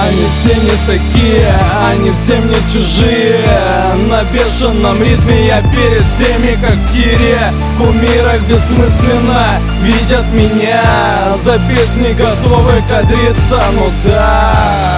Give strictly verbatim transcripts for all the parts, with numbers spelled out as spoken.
Они все не такие, они все мне чужие. На бешеном ритме я перед всеми как в тире. В кумирах бессмысленно видят меня, за песни готовы кадриться, ну да.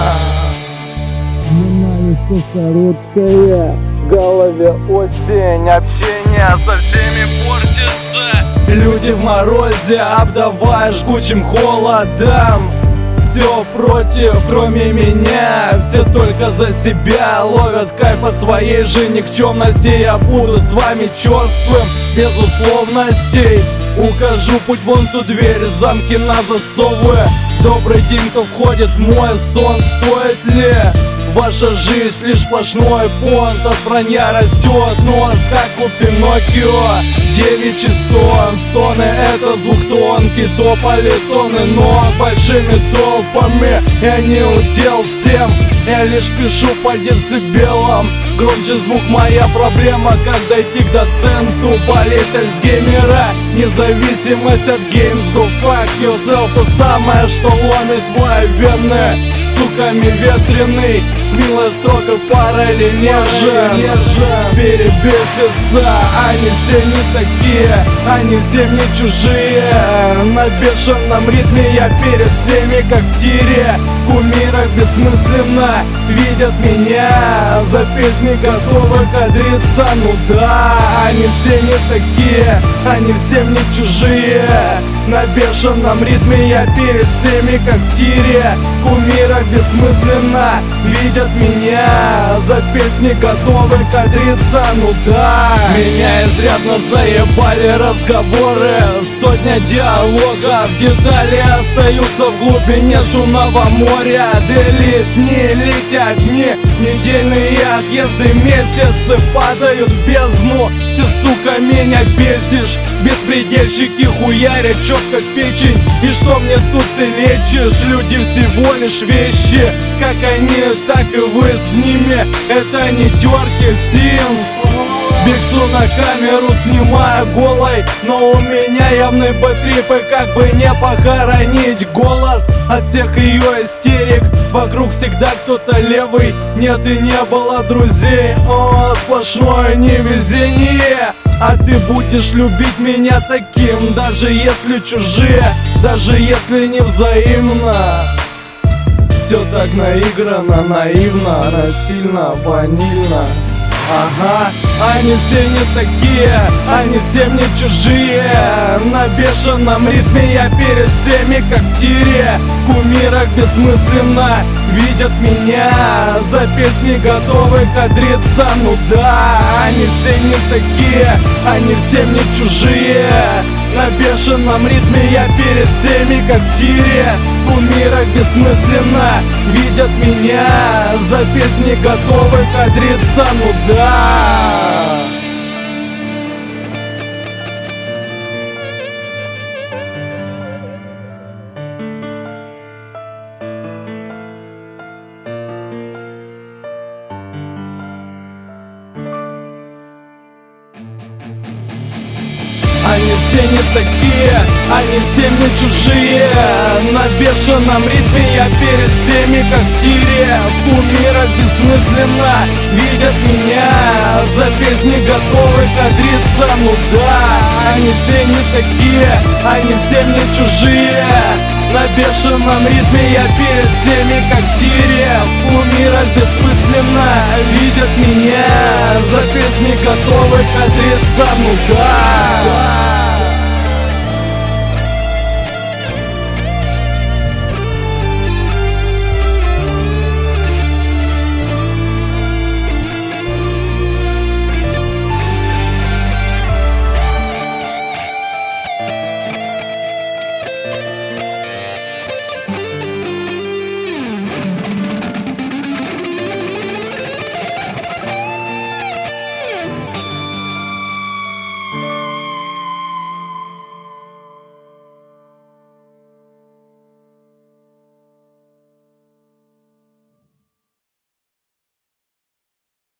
Ненависть короткая, в голове осень, общение со всеми портится. Люди в морозе, обдавая жгучим холодом. Все против, кроме меня. Все только за себя, ловят кайф от своей же никчемности. Я буду с вами черствым, без условностей. Укажу путь вон ту дверь, замки на засовы. Добрый день, кто входит в мой сон. Стоит ли ваша жизнь лишь сплошной понт? От вранья растет нос, как у Пиноккио. Девичий стон, стоны — это звук тонкий. Топали тонны ног большими толпами. Я не удел всем, я лишь пишу по децибелам. Громче звук — моя проблема. Как дойти к доценту, болезнь Альцгеймера, независимость от games. Go fuck yourself, то самое, что ломит твои вены. Суками ветреный, с милой строкой в параллели нежен. Перебесится, они все не такие, они все мне чужие. На бешеном ритме я перед всеми как в тире. В кумирах бессмысленно видят меня, за песни готовы кадриться, ну да. Они все не такие, они все мне чужие. На бешеном ритме я перед всеми как в тире. В кумирах бессмысленно видят меня, за песни готовы кадриться, ну да. Меня изрядно заебали разговоры, сотня диалогов, детали остаются в глубине шумного моря. Делит дни, летят дни, недельные отъезды, месяцы падают в бездну. Ты, сука, меня бесишь, беспредельщики хуярят четко в печень. И что мне тут ты лечишь? Люди всего лишь вещи, как они, так и вы с ними. Это не терки в Sims. Биксу на камеру, снимаю голой, но у меня явный бэттрип, и как бы не похоронить голос от всех ее истерик. Вокруг всегда кто-то левый, нет и не было друзей. О, сплошное невезение. А ты будешь любить меня таким, даже если чужие, даже если не взаимно. Все так наиграно, наивно, насильно, ванильно. Ага, они все не такие, они все мне чужие. На бешеном ритме я перед всеми как в тире. В кумирах бессмысленно видят меня, за песни готовы кадриться, ну да. Они все не такие, они все мне чужие. На бешеном ритме я перед всеми как в тире. В кумирах бессмысленно видят меня, за песни готовы кадриться, ну да. Они все не такие, они все мне чужие. На бешеном ритме я перед всеми как в тире. В кумирах бессмысленно видят меня, за песни готовы кадриться, ну да. Они все не такие, они все мне чужие. На бешеном ритме я перед всеми как в тире. В кумирах бессмысленно видят меня, за песни готовы кадриться, ну да.